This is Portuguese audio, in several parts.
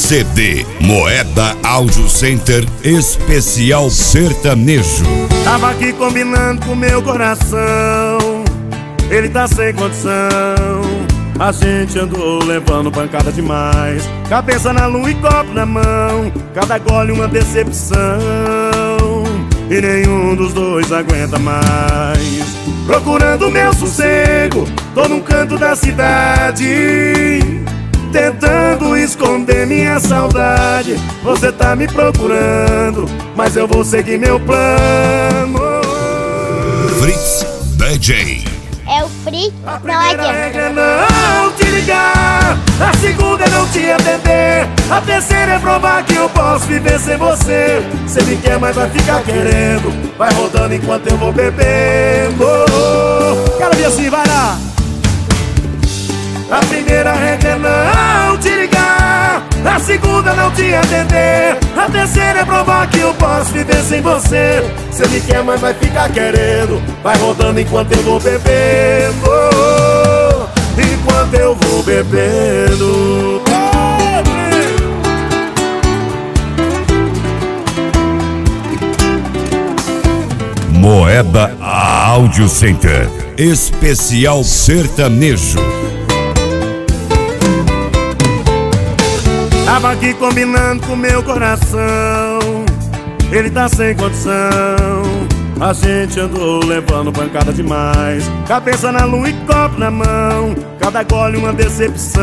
CD Moeda Audio Center Especial Sertanejo. Tava aqui combinando com meu coração, ele tá sem condição. A gente andou levando pancada demais, cabeça na lua e copo na mão. Cada gole uma decepção, e nenhum dos dois aguenta mais. Procurando meu sossego, tô num canto da cidade, tentando esconder minha saudade. Você tá me procurando, mas eu vou seguir meu plano. Fritz DJ. É o Fritz, A não é primeira regra é não te ligar, a segunda é não te atender, a terceira é provar que eu posso viver sem você. Você me quer, mas vai ficar querendo, vai rodando enquanto eu vou bebendo. Quero ver assim, vai lá. A primeira regra é não te ligar, a segunda é não te atender, a terceira é provar que eu posso viver sem você. Você me quer, mas vai ficar querendo, vai rodando enquanto eu vou bebendo. Enquanto eu vou bebendo. Moeda Audio Center Especial Sertanejo. Tava aqui combinando com meu coração, ele tá sem condição. A gente andou levando pancada demais, cabeça na lua e copo na mão. Cada gole uma decepção,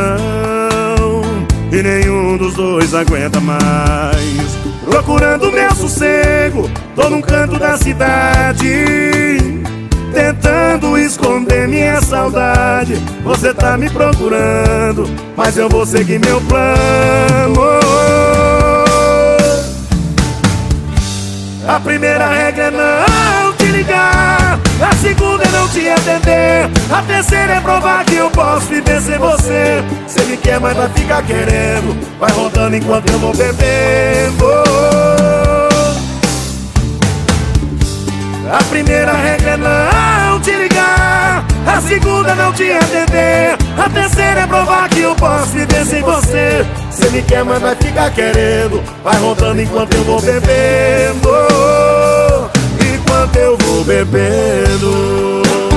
e nenhum dos dois aguenta mais. Procurando meu sossego, tô num canto da cidade, tentando esconder minha saudade. Você tá me procurando, mas eu vou seguir meu plano. A primeira regra é não te ligar, a segunda é não te atender, a terceira é provar que eu posso viver sem você. Você me quer, mas vai ficar querendo, vai rodando enquanto eu vou bebendo. A primeira regra é não te ligar, a segunda é não te atender, a terceira é provar que eu posso viver sem você. Você me quer, mas vai ficar querendo, vai rodando enquanto eu vou bebendo. Enquanto eu vou bebendo.